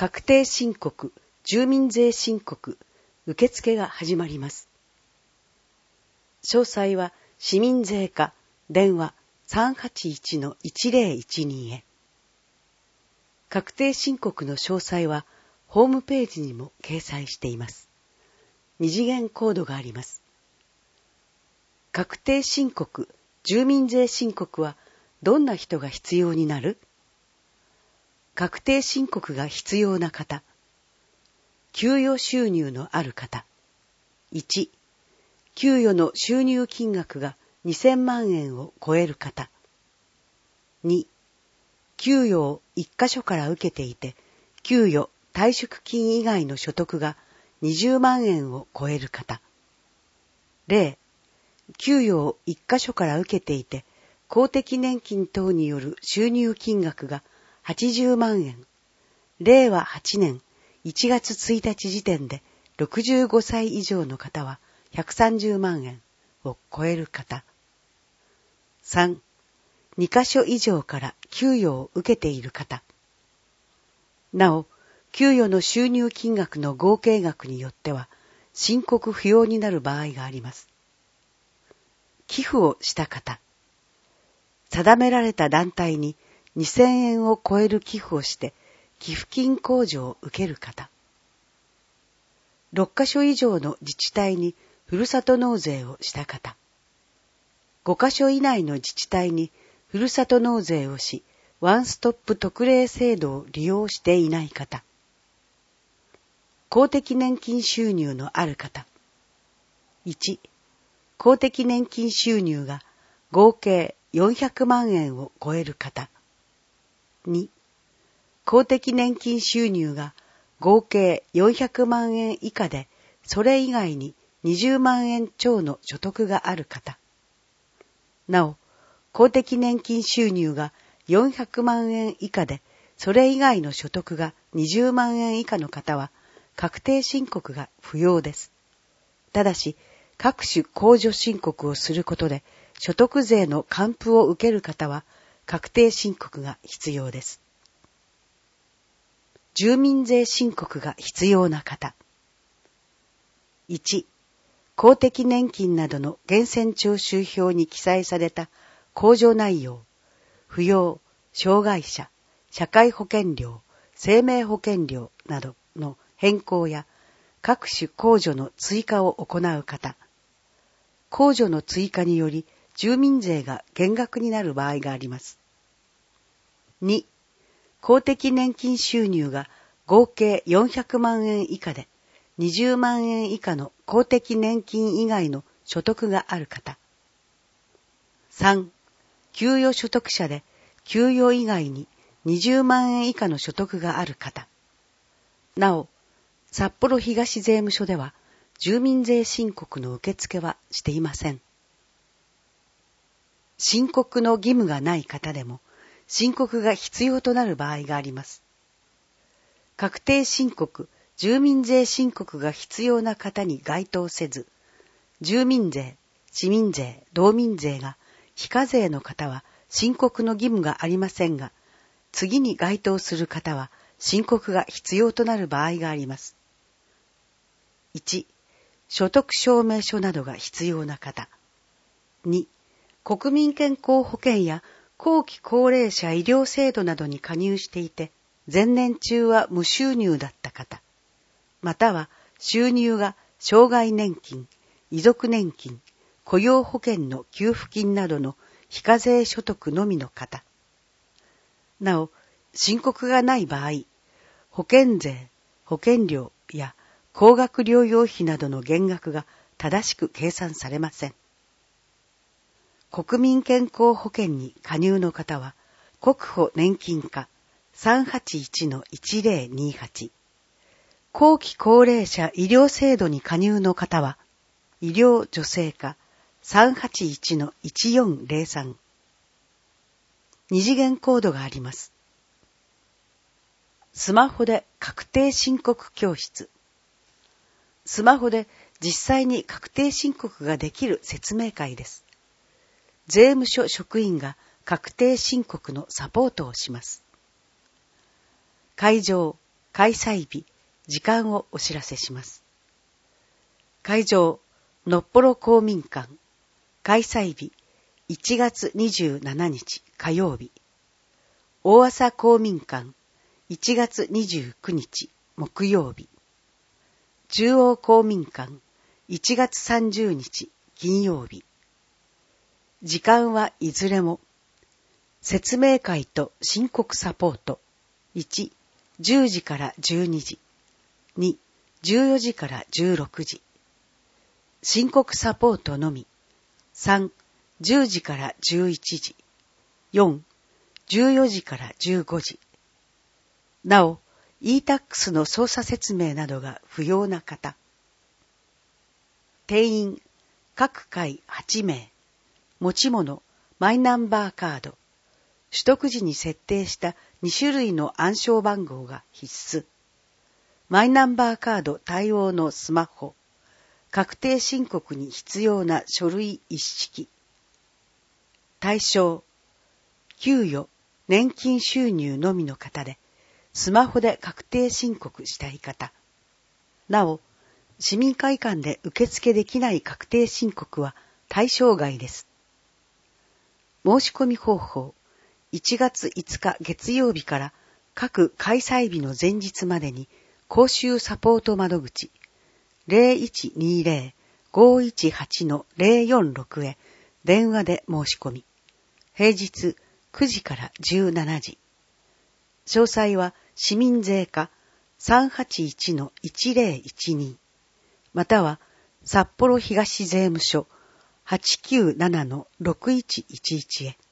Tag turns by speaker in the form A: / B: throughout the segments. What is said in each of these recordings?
A: 確定申告、住民税申告、受付が始まります。詳細は市民税課電話 381-1012 へ。確定申告の詳細はホームページにも掲載しています。二次元コードがあります。確定申告、住民税申告はどんな人が必要になる？確定申告が必要な方。給与収入のある方。1、給与の収入金額が2000万円を超える方。2、給与を1箇所から受けていて、給与、退職金以外の所得が20万円を超える方。0、給与を1箇所から受けていて、公的年金等による収入金額が80万円。令和8年1月1日時点で65歳以上の方は130万円を超える方。3、2カ所以上から給与を受けている方。なお、給与の収入金額の合計額によっては申告不要になる場合があります。寄付をした方。定められた団体に2000円を超える寄付をして寄付金控除を受ける方。6カ所以上の自治体にふるさと納税をした方。5カ所以内の自治体にふるさと納税をし、ワンストップ特例制度を利用していない方。公的年金収入のある方。1、公的年金収入が合計400万円を超える方。2、公的年金収入が合計400万円以下で、それ以外に20万円超の所得がある方。なお、公的年金収入が400万円以下で、それ以外の所得が20万円以下の方は、確定申告が不要です。ただし、各種控除申告をすることで、所得税の還付を受ける方は、確定申告が必要です。住民税申告が必要な方。1、公的年金などの源泉徴収票に記載された控除内容、扶養、障害者、社会保険料、生命保険料などの変更や各種控除の追加を行う方。控除の追加により住民税が減額になる場合があります。2、公的年金収入が合計400万円以下で20万円以下の公的年金以外の所得がある方。3、給与所得者で給与以外に20万円以下の所得がある方。なお、札幌東税務署では住民税申告の受付はしていません。申告の義務がない方でも申告が必要となる場合があります。確定申告、住民税申告が必要な方に該当せず、住民税、市民税、道民税が非課税の方は申告の義務がありませんが、次に該当する方は申告が必要となる場合があります。1、所得証明書などが必要な方。2、国民健康保険や後期高齢者医療制度などに加入していて、前年中は無収入だった方、または収入が障害年金、遺族年金、雇用保険の給付金などの非課税所得のみの方。なお、申告がない場合、保険税、保険料や高額療養費などの減額が正しく計算されません。国民健康保険に加入の方は、国保年金課 381-1028。後期高齢者医療制度に加入の方は、医療助成課 381-1403。二次元コードがあります。スマホで確定申告教室。スマホで実際に確定申告ができる説明会です。税務署職員が確定申告のサポートをします。会場、 開催日、時間をお知らせします。会場、のっぽろ公民館。開催日、1月27日火曜日。大麻公民館、1月29日木曜日。中央公民館、1月30日金曜日。時間はいずれも、説明会と申告サポート。1、10時から12時。2、14時から16時。申告サポートのみ。3、10時から11時。4、14時から15時。なお、e-tax の操作説明などが不要な方。定員、各回8名。持ち物、マイナンバーカード。取得時に設定した2種類の暗証番号が必須。マイナンバーカード対応のスマホ。確定申告に必要な書類一式。対象、給与、年金収入のみの方で、スマホで確定申告したい方。なお、市民会館で受付できない確定申告は対象外です。申し込み方法、1月5日月曜日から各開催日の前日までに公衆サポート窓口 0120-518-046 へ電話で申し込み、平日9時から17時。詳細は市民税課 381-1012 または札幌東税務署 897-6111 へ。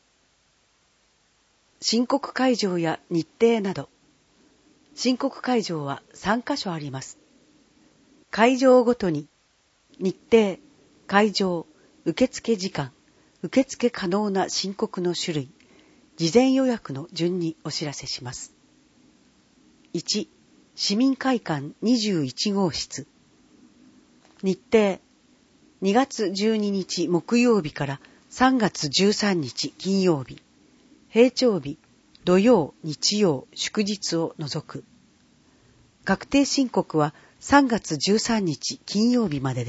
A: 申告会場や日程など。申告会場は3カ所あります。会場ごとに日程、会場、受付時間、受付可能な申告の種類、事前予約の順にお知らせします。1、市民会館21号室。日程、2月12日木曜日から3月13日金曜日。平常日、土曜、日曜、祝日を除く。確定申告は3月13日金曜日までです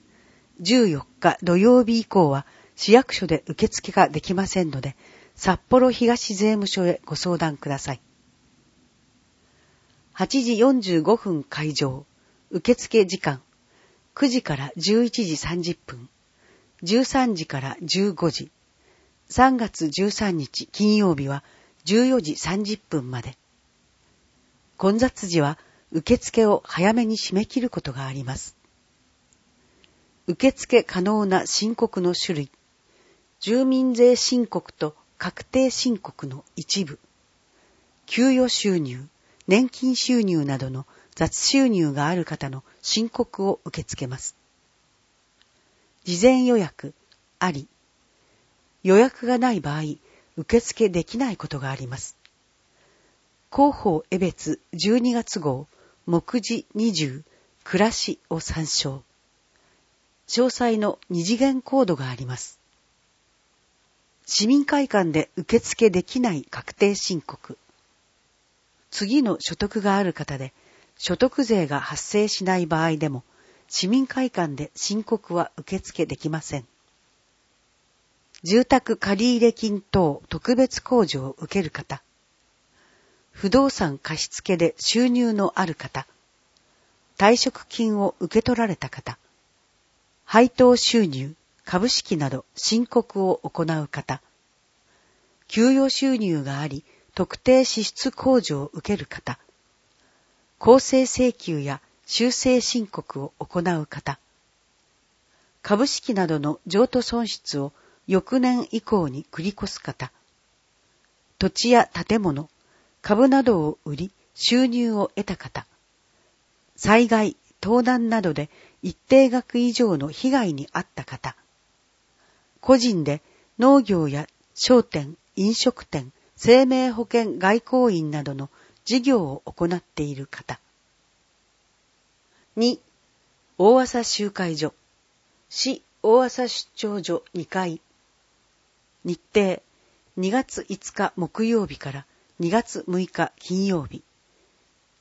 A: 。14日土曜日以降は市役所で受付ができませんので、札幌東税務署へご相談ください。8時45分開場。受付時間。9時から11時30分。13時から15時。3月13日金曜日は14時30分まで。混雑時は受付を早めに締め切ることがあります。受付可能な申告の種類。住民税申告と確定申告の一部。給与収入、年金収入などの雑収入がある方の申告を受け付けます。事前予約、あり。予約がない場合、受付できないことがあります。広報江別12月号、目次20、暮らしを参照。詳細の二次元コードがあります。市民会館で受付できない確定申告。次の所得がある方で、所得税が発生しない場合でも、市民会館で申告は受付できません。住宅借入金等特別控除を受ける方。不動産貸付で収入のある方。退職金を受け取られた方。配当収入、株式など申告を行う方。給与収入があり、特定支出控除を受ける方。公正請求や修正申告を行う方。株式などの譲渡損失を翌年以降に繰り越す方。土地や建物、株などを売り収入を得た方。災害、盗難などで一定額以上の被害に遭った方。個人で農業や商店、飲食店、生命保険外交員などの事業を行っている方。2、大麻集会所。市大麻出張所2階。日程、2月5日木曜日から2月6日金曜日。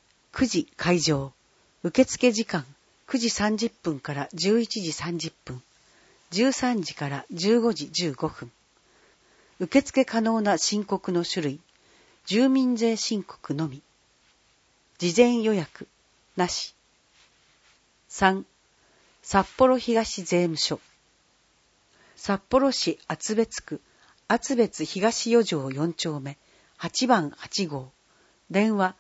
A: 9時開場。受付時間9時30分から11時30分。13時から15時15分。受付可能な申告の種類。住民税申告のみ。事前予約なし。3. 札幌東税務署。札幌市厚別区厚別東4条4丁目8番8号。電話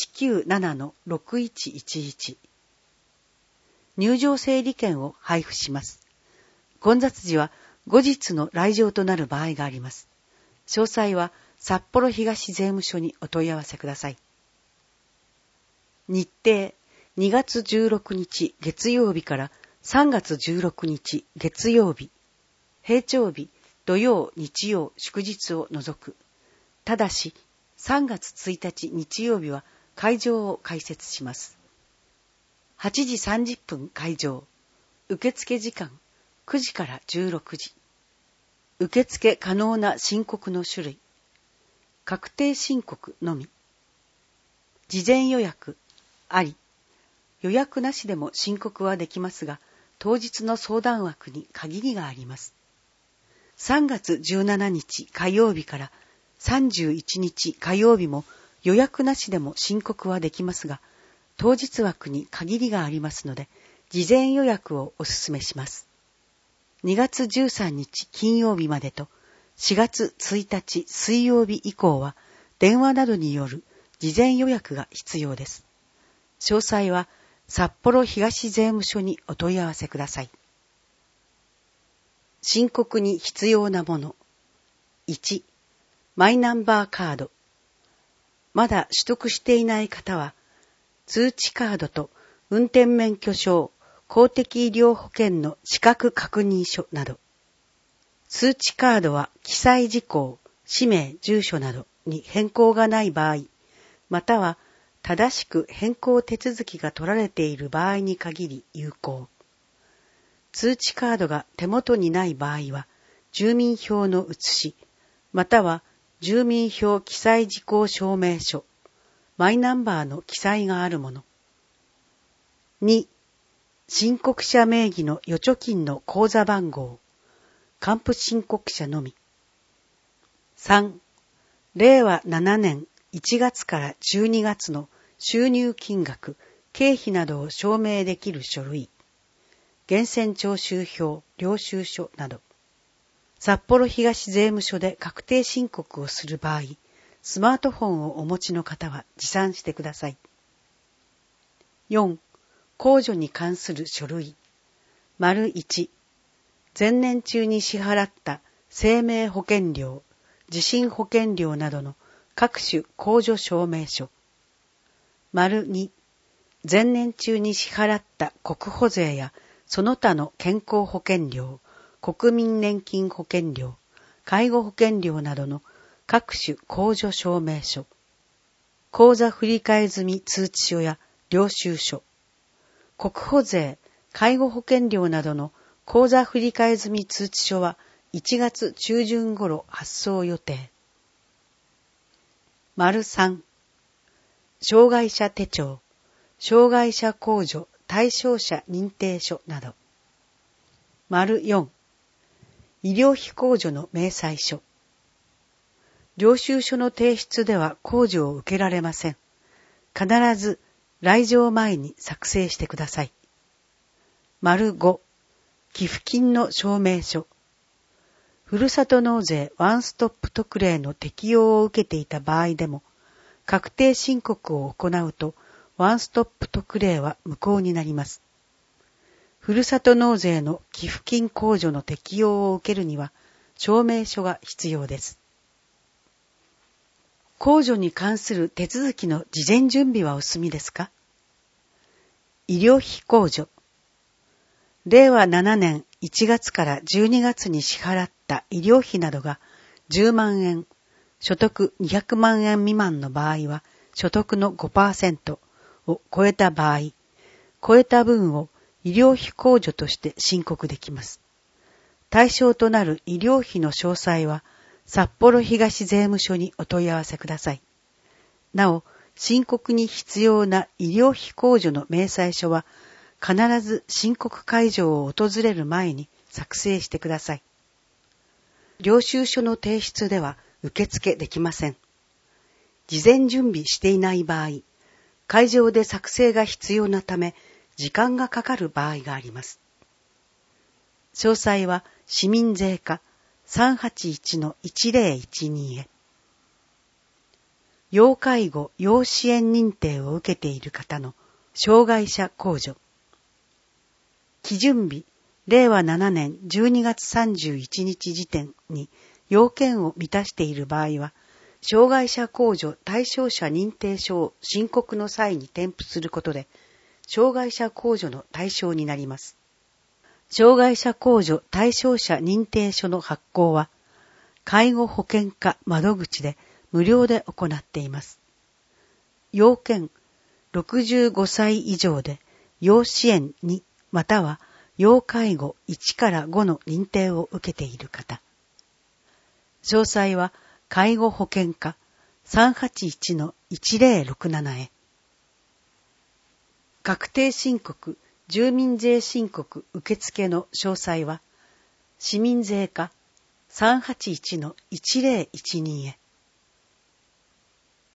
A: 897-6111。入場整理券を配布します。混雑時は後日の来場となる場合があります。詳細は札幌東税務署にお問い合わせください。日程2月16日月曜日から3月16日月曜日。平常日、土曜、日曜、祝日を除く。ただし、3月1日日曜日は会場を開設します。8時30分開場。受付時間9時から16時。受付可能な申告の種類。確定申告のみ。事前予約あり。予約なしでも申告はできますが、当日の相談枠に限りがあります。3月17日火曜日から31日火曜日も予約なしでも申告はできますが、当日枠に限りがありますので、事前予約をお勧めします。2月13日金曜日までと、4月1日水曜日以降は、電話などによる事前予約が必要です。詳細は札幌東税務署にお問い合わせください。申告に必要なもの。1、マイナンバーカード。まだ取得していない方は、通知カードと運転免許証、公的医療保険の資格確認書など。通知カードは記載事項、氏名、住所などに変更がない場合、または正しく変更手続きが取られている場合に限り有効。通知カードが手元にない場合は、住民票の写し、または住民票記載事項証明書、マイナンバーの記載があるもの。2、申告者名義の預貯金の口座番号、還付申告者のみ。3、令和7年1月から12月の収入金額、経費などを証明できる書類。源泉徴収票、領収書など。札幌東税務署で確定申告をする場合、スマートフォンをお持ちの方は持参してください。4、控除に関する書類。1、前年中に支払った生命保険料、地震保険料などの各種控除証明書。2、前年中に支払った国保税やその他の健康保険料、国民年金保険料、介護保険料などの各種控除証明書。口座振替済通知書や領収書。国保税、介護保険料などの口座振替済通知書は1月中旬頃発送予定。3、障害者手帳、障害者控除対象者認定書など。4、医療費控除の明細書。領収書の提出では控除を受けられません。必ず来場前に作成してください。5、寄付金の証明書。ふるさと納税ワンストップ特例の適用を受けていた場合でも、確定申告を行うとワンストップ特例は無効になります。ふるさと納税の寄付金控除の適用を受けるには証明書が必要です。控除に関する手続きの事前準備はお済みですか？医療費控除。令和7年1月から12月に支払った医療費などが10万円、所得200万円未満の場合は所得の 5% を超えた場合、超えた分を医療費控除として申告できます。対象となる医療費の詳細は札幌東税務署にお問い合わせください。なお、 申告に必要な医療費控除の明細書は必ず申告会場を訪れる前に作成してください。領収書の提出では受付できません。事前準備していない場合、会場で作成が必要なため時間がかかる場合があります。詳細は市民税課 381-1012 へ。要介護・要支援認定を受けている方の障害者控除。基準日、令和7年12月31日時点に要件を満たしている場合は、障害者控除対象者認定書を申告の際に添付することで、障害者控除の対象になります。障害者控除対象者認定書の発行は、介護保険課窓口で無料で行っています。要件、65歳以上で要支援2または要介護1から5の認定を受けている方。詳細は介護保険課 381-1067 へ。確定申告、住民税申告受付の詳細は市民税課 381-1012 へ。